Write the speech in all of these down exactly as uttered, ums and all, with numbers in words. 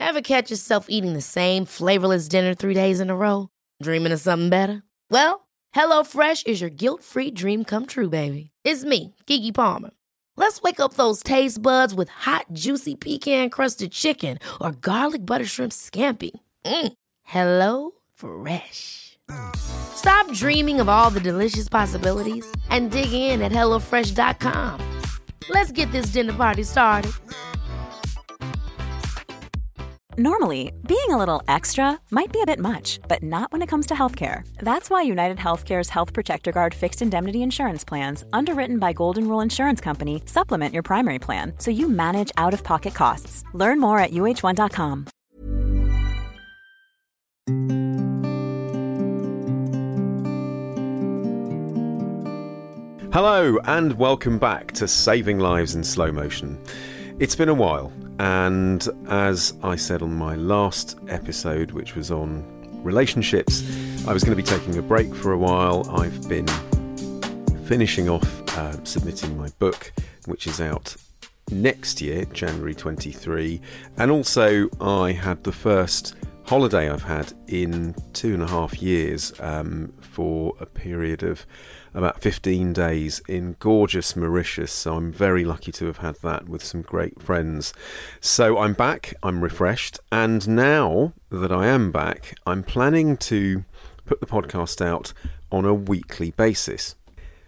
Ever catch yourself eating the same flavorless dinner three days in a row? Dreaming of something better? Well, HelloFresh is your guilt-free dream come true, baby. It's me, Keke Palmer. Let's wake up those taste buds with hot, juicy pecan-crusted chicken or garlic butter shrimp scampi. Mm. Hello Fresh. Stop dreaming of all the delicious possibilities and dig in at hello fresh dot com. Let's get this dinner party started. Normally, being a little extra might be a bit much, but not when it comes to healthcare. That's why United Healthcare's Health Protector Guard fixed indemnity insurance plans, underwritten by Golden Rule Insurance Company, supplement your primary plan so you manage out-of-pocket costs. Learn more at U H one dot com. Hello and welcome back to Saving Lives in Slow Motion. It's been a while, and as I said on my last episode, which was on relationships, I was going to be taking a break for a while. I've been finishing off uh, submitting my book, which is out next year, January twenty-third, and also I had the first holiday I've had in two and a half years um, for a period of about fifteen days in gorgeous Mauritius, so I'm very lucky to have had that with some great friends. So I'm back, I'm refreshed, and now that I am back, I'm planning to put the podcast out on a weekly basis.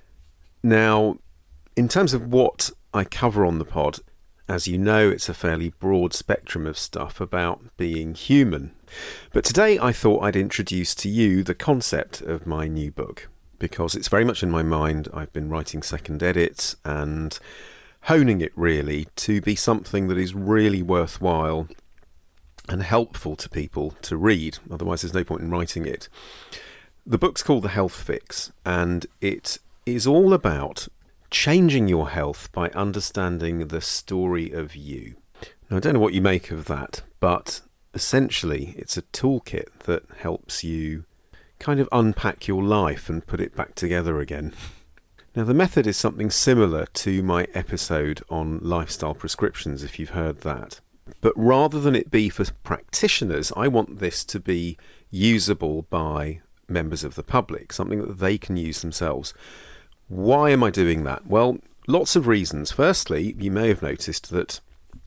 Now, in terms of what I cover on the pod, as you know, it's a fairly broad spectrum of stuff about being human. But today I thought I'd introduce to you the concept of my new book, because it's very much in my mind. I've been writing second edits and honing it really to be something that is really worthwhile and helpful to people to read. Otherwise, there's no point in writing it. The book's called The Health Fix, and it is all about changing your health by understanding the story of you. Now, I don't know what you make of that, but essentially it's a toolkit that helps you kind of unpack your life and put it back together again. Now, the method is something similar to my episode on lifestyle prescriptions, if you've heard that. But rather than it be for practitioners, I want this to be usable by members of the public, something that they can use themselves. Why am I doing that? Well, lots of reasons. Firstly, you may have noticed that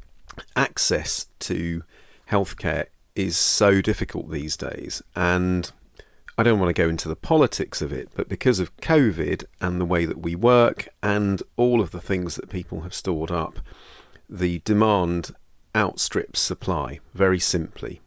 access to healthcare is so difficult these days, and I don't want to go into the politics of it, but because of COVID and the way that we work and all of the things that people have stored up, the demand outstrips supply, very simply.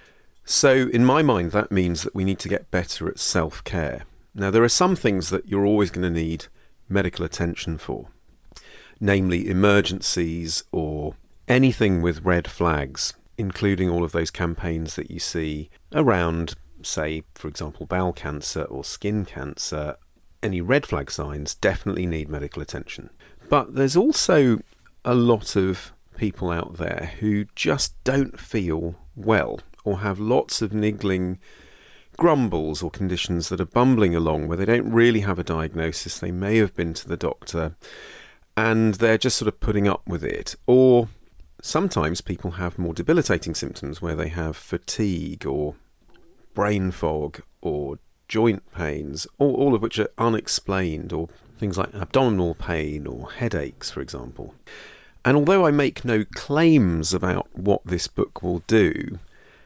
So in my mind, that means that we need to get better at self-care. Now, there are some things that you're always going to need medical attention for, namely emergencies or anything with red flags, including all of those campaigns that you see around, say, for example, bowel cancer or skin cancer. Any red flag signs definitely need medical attention. But there's also a lot of people out there who just don't feel well or have lots of niggling grumbles or conditions that are bumbling along where they don't really have a diagnosis. They may have been to the doctor and they're just sort of putting up with it. Or sometimes people have more debilitating symptoms where they have fatigue or brain fog or joint pains, all, all of which are unexplained, or things like abdominal pain or headaches, for example. And although I make no claims about what this book will do,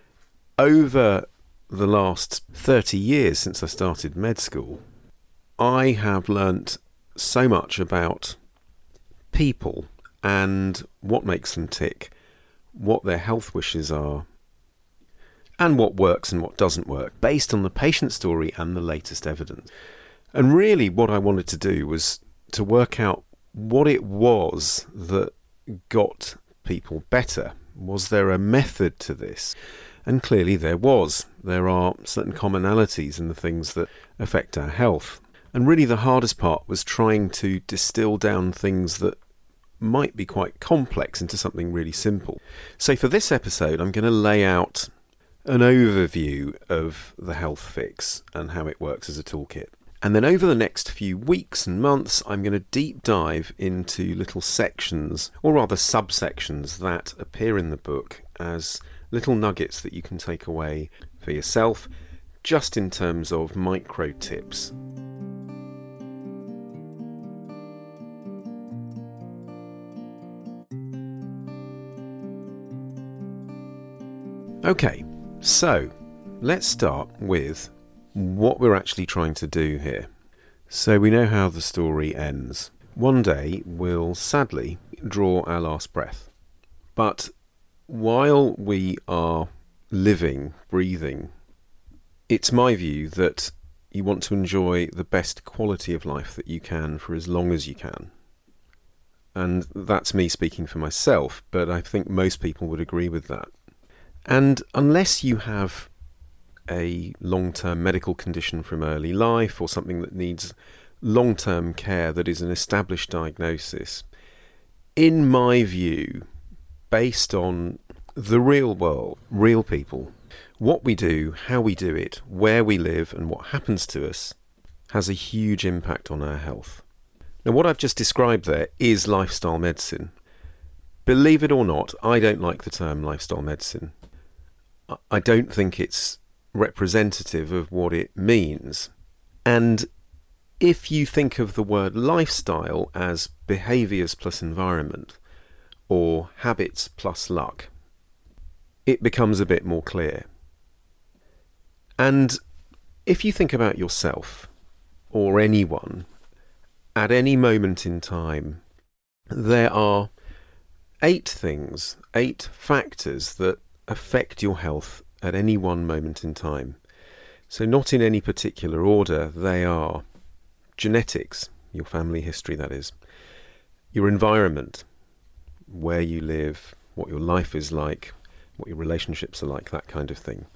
over the last thirty years since I started med school, I have learnt so much about people and what makes them tick, what their health wishes are, and what works and what doesn't work, based on the patient story and the latest evidence. And really what I wanted to do was to work out what it was that got people better. Was there a method to this? And clearly there was. There are certain commonalities in the things that affect our health. And really the hardest part was trying to distill down things that might be quite complex into something really simple. So for this episode, I'm going to lay out an overview of the Health Fix and how it works as a toolkit. And then over the next few weeks and months, I'm going to deep dive into little sections, or rather subsections, that appear in the book as little nuggets that you can take away for yourself, just in terms of micro tips. Okay, so let's start with what we're actually trying to do here. So we know how the story ends. One day we'll sadly draw our last breath. But while we are living, breathing, it's my view that you want to enjoy the best quality of life that you can for as long as you can. And that's me speaking for myself, but I think most people would agree with that. And unless you have a long-term medical condition from early life or something that needs long-term care that is an established diagnosis, in my view, based on the real world, real people, what we do, how we do it, where we live and what happens to us has a huge impact on our health. Now, what I've just described there is lifestyle medicine. Believe it or not, I don't like the term lifestyle medicine. I don't think it's representative of what it means. And if you think of the word lifestyle as behaviours plus environment or habits plus luck, it becomes a bit more clear. And if you think about yourself or anyone at any moment in time, there are eight things, eight factors that affect your health at any one moment in time. So not in any particular order. They are genetics, your family history that is, your environment, where you live, what your life is like, what your relationships are like, that kind of thing.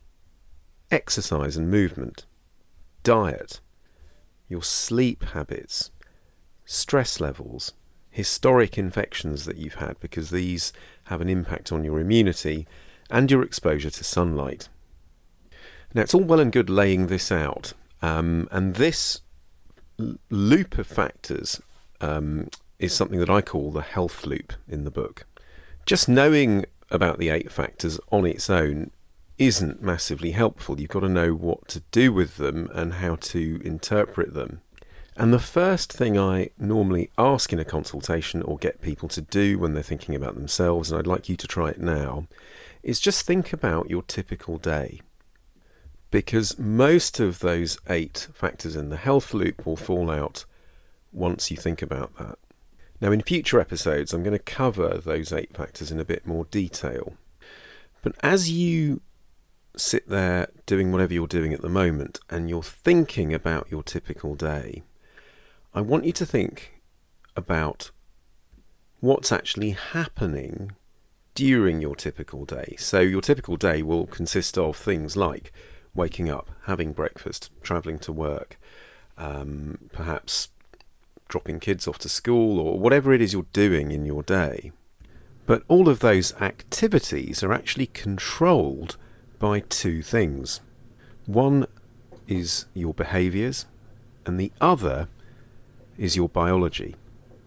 Exercise and movement, diet, your sleep habits, stress levels, historic infections that you've had, because these have an impact on your immunity, and your exposure to sunlight. Now, it's all well and good laying this out, um, and this l- loop of factors um, is something that I call the health loop in the book. Just knowing about the eight factors on its own isn't massively helpful. You've got to know what to do with them and how to interpret them. And the first thing I normally ask in a consultation or get people to do when they're thinking about themselves, and I'd like you to try it now, is just think about your typical day. Because most of those eight factors in the health loop will fall out once you think about that. Now, in future episodes, I'm going to cover those eight factors in a bit more detail. But as you sit there doing whatever you're doing at the moment and you're thinking about your typical day, I want you to think about what's actually happening during your typical day. So your typical day will consist of things like waking up, having breakfast, travelling to work, um, perhaps dropping kids off to school, or whatever it is you're doing in your day. But all of those activities are actually controlled by two things. One is your behaviours, and the other is your biology.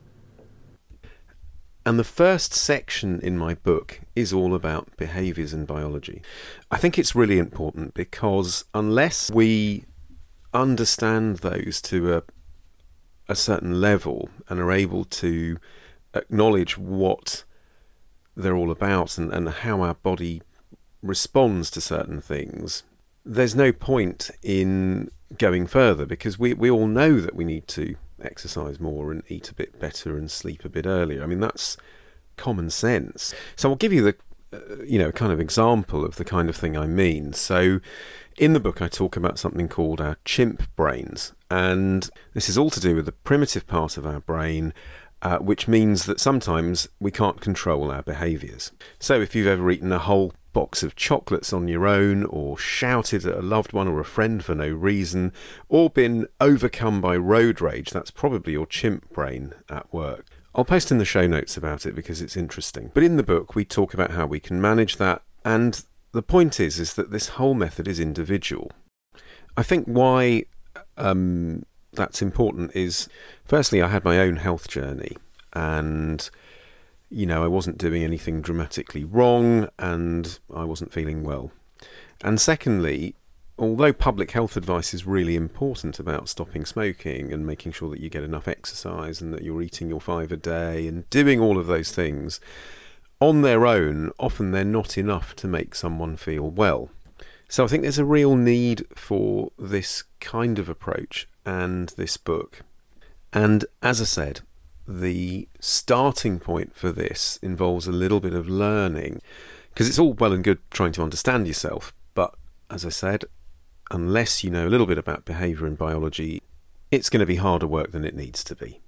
And the first section in my book is all about behaviours and biology. I think it's really important because unless we understand those to a, a certain level and are able to acknowledge what they're all about and, and how our body responds to certain things, there's no point in going further, because we, we all know that we need to exercise more and eat a bit better and sleep a bit earlier. I mean, that's common sense. So I'll give you the, uh, you know, kind of example of the kind of thing I mean. So in the book, I talk about something called our chimp brains. And this is all to do with the primitive part of our brain, uh, which means that sometimes we can't control our behaviours. So if you've ever eaten a whole box of chocolates on your own, or shouted at a loved one or a friend for no reason, or been overcome by road rage, that's probably your chimp brain at work. I'll post in the show notes about it because it's interesting. But in the book, we talk about how we can manage that, and the point is, is that this whole method is individual. I think why um, that's important is, firstly, I had my own health journey, and You know, I wasn't doing anything dramatically wrong and I wasn't feeling well. And secondly, although public health advice is really important about stopping smoking and making sure that you get enough exercise and that you're eating your five a day and doing all of those things, on their own, often they're not enough to make someone feel well. So I think there's a real need for this kind of approach and this book. And as I said, the starting point for this involves a little bit of learning, because it's all well and good trying to understand yourself, but as I said, unless you know a little bit about behaviour and biology, it's going to be harder work than it needs to be.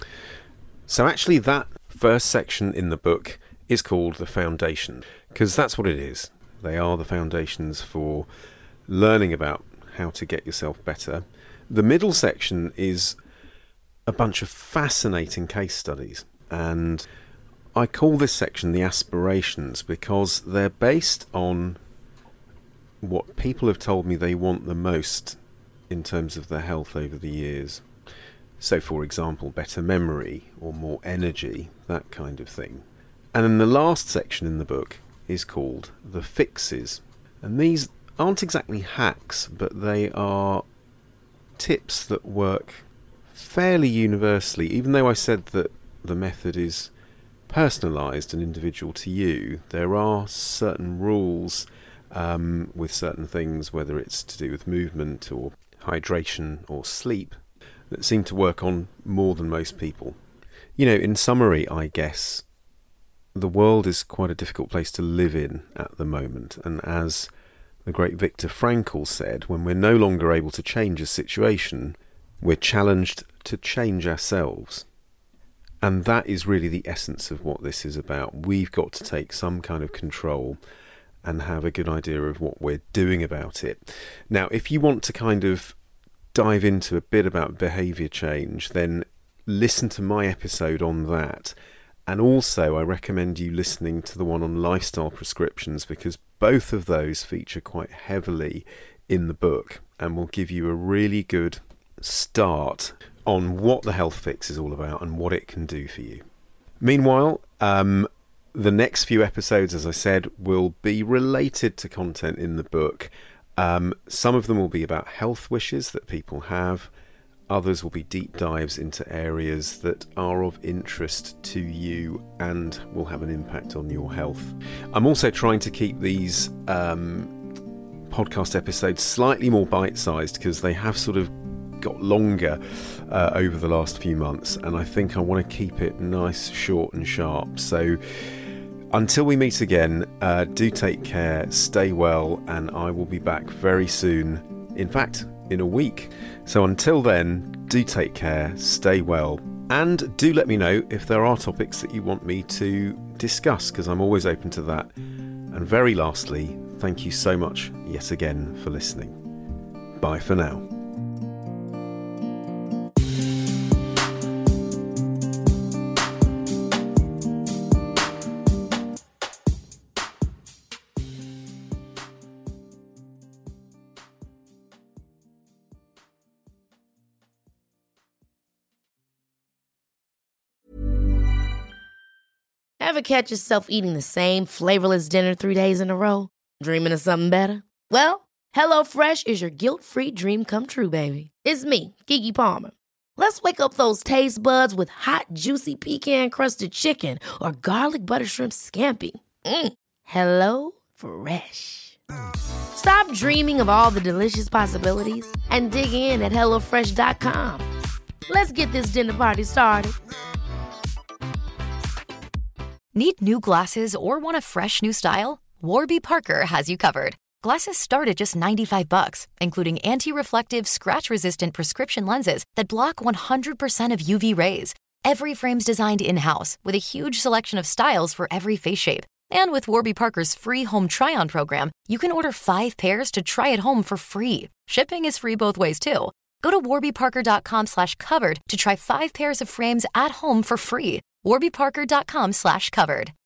So actually that first section in the book is called The Foundation, because that's what it is. They are the foundations for learning about how to get yourself better. The middle section is a bunch of fascinating case studies, and I call this section the aspirations because they're based on what people have told me they want the most in terms of their health over the years. So, for example, better memory or more energy, that kind of thing. And then the last section in the book is called The Fixes. And these aren't exactly hacks, but they are tips that work fairly universally. Even though I said that the method is personalised and individual to you, there are certain rules um, with certain things, whether it's to do with movement or hydration or sleep, that seem to work on more than most people. You know, in summary, I guess, the world is quite a difficult place to live in at the moment, and as the great Viktor Frankl said, when we're no longer able to change a situation, we're challenged to change ourselves. And that is really the essence of what this is about. We've got to take some kind of control and have a good idea of what we're doing about it. Now, if you want to kind of dive into a bit about behaviour change, then listen to my episode on that. And also, I recommend you listening to the one on lifestyle prescriptions, because both of those feature quite heavily in the book and will give you a really good start on what the Health Fix is all about and what it can do for you. Meanwhile, um, the next few episodes, as I said, will be related to content in the book. Um, some of them will be about health wishes that people have. Others will be deep dives into areas that are of interest to you and will have an impact on your health. I'm also trying to keep these um, podcast episodes slightly more bite-sized, because they have sort of got longer uh, over the last few months, and I think I want to keep it nice, short and sharp. So until we meet again, uh, do take care, stay well, and I will be back very soon. In fact, in a week. So until then, do take care, stay well, and do let me know if there are topics that you want me to discuss, because I'm always open to that. And very lastly, thank you so much yet again for listening. Bye for now. Ever catch yourself eating the same flavorless dinner three days in a row? Dreaming of something better? Well, HelloFresh is your guilt-free dream come true, baby. It's me, Keke Palmer. Let's wake up those taste buds with hot, juicy pecan-crusted chicken or garlic butter shrimp scampi. Mm. Hello Fresh. Stop dreaming of all the delicious possibilities and dig in at hello fresh dot com. Let's get this dinner party started. Need new glasses or want a fresh new style? Warby Parker has you covered. Glasses start at just ninety-five bucks, including anti-reflective, scratch-resistant prescription lenses that block one hundred percent of U V rays. Every frame's designed in-house with a huge selection of styles for every face shape. And with Warby Parker's free home try-on program, you can order five pairs to try at home for free. Shipping is free both ways, too. Go to warby parker dot com slash covered to try five pairs of frames at home for free. warby parker dot com slash covered.